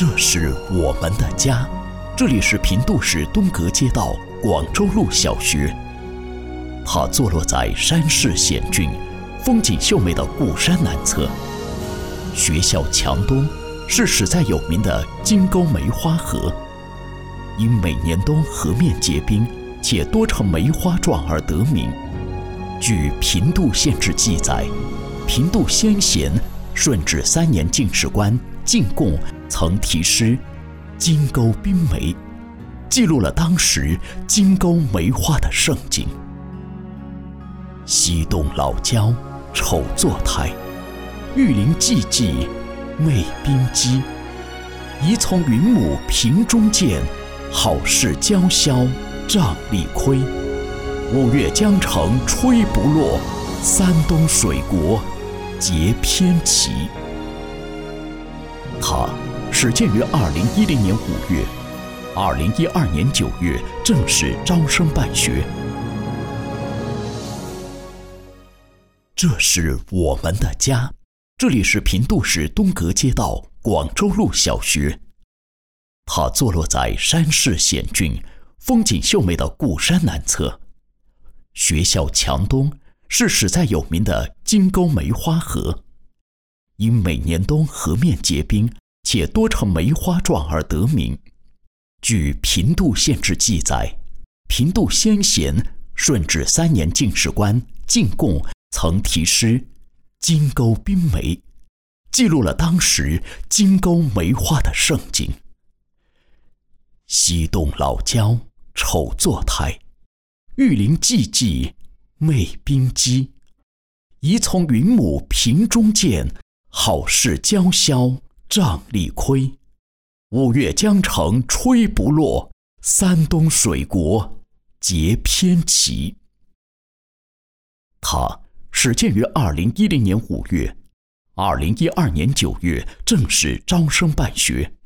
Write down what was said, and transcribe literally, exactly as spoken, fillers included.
这是我们的家，这里是平度市东阁街道广州路小学。它坐落在山势险峻、风景秀美的古山南侧。学校墙东是史在有名的金沟梅花河，因每年冬河面结冰且多呈梅花状而得名。据平度县志记载，平度先贤顺治三年进士官进贡曾题诗金沟冰梅，记录了当时金沟梅花的盛景。西洞老郊丑作台，玉林寂寂媚冰肌。宜从云母屏中见，好事娇宵瘴疠亏。五月江城吹不落，三东水国结偏奇。它始建于二零一零年五月，二零一二年九月正式招生办学。这是我们的家，这里是平度市东阁街道广州路小学。它坐落在山势险峻、风景秀美的古山南侧。学校墙东是史在有名的金沟梅花河，因每年冬河面结冰且多呈梅花状而得名。据平度县志记载，平度先贤顺治三年进士官进贡曾题诗金沟冰梅，记录了当时金沟梅花的盛景。西洞老郊丑作台，玉林寂寂媚冰肌。宜从云母屏中见，好事娇宵瘴疠亏。五月江城吹不落，三东水国结偏奇。它始建于二零一零年五月，二零一二年九月正式招生办学。